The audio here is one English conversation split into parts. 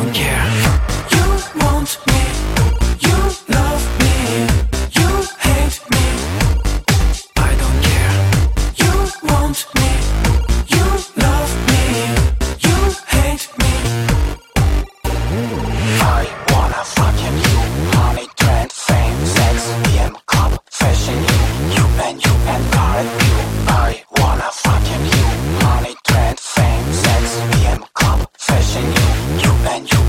don't care. You want me, you love me, you hate me. I don't care. You want me, you love me, you hate me. I wanna fucking you, honey, trend, fame, sex, BM, club, fashion, you and you. I wanna fucking you, honey, trend, fame, sex, BM, club, fashion, you and you.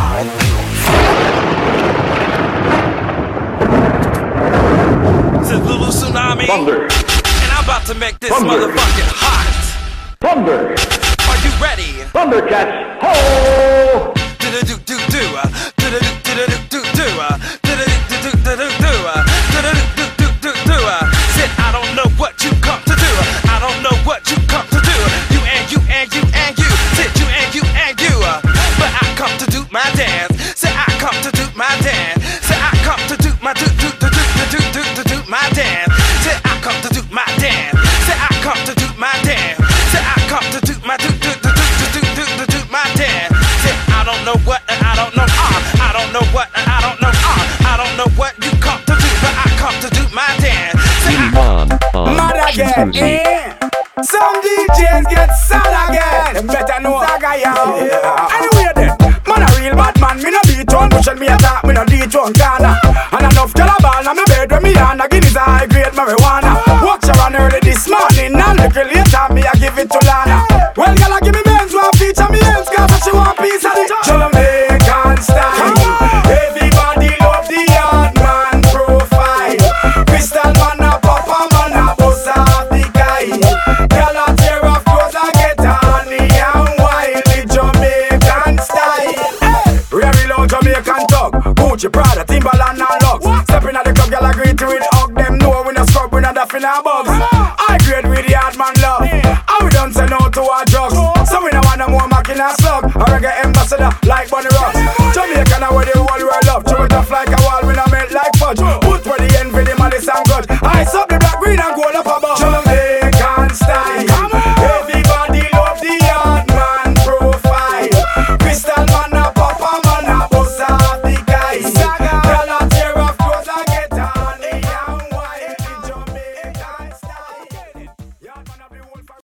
It's a little tsunami. Thunder. And I'm about to make this Thunder. motherfucking hot. Thunder. Are you ready? Thundercats. Ho! Said I don't know what you come to do. I don't know what you come to do. You and you and you and you. Said you and you and you. But I come to do my dance. Said I come to do my dance. Said I come to do my do my dance. Said I come to do my dance. Said I come to do my dance. Said I come to do my do my dance. Said I don't know what and I don't know I don't know what and I don't know I don't know what you come to do, but I come to do my dance. Mad again, eh? Some DJs get sad again. Them better know Zaga, yeah. Anyway then, man a real bad man. Me no beat one, pushing me attack, me no D-tone corner. And enough calabar na me bed when me on a Guinness high grade marijuana. Watch around early this morning, and little later me I give it to Lana. Well, girl, give me Benz, one feature me ends, cause she want piece of the Jamaican style. Everybody love the hard man profile. Crystal man a pop a man a bust off the guy. Girl a tear off clothes and get honey and wild, the Jamaican style. Very low Jamaican talk, Gucci, Prada, Timberland and Lux. Stepping at the club, girl agree to it, hug them. No, we no scrub, we no duffing our bugs. I grade with the hard man love, and we don't say no to our drugs. So we no want no more macking and slug. A reggae ambassador like Bunny Rock.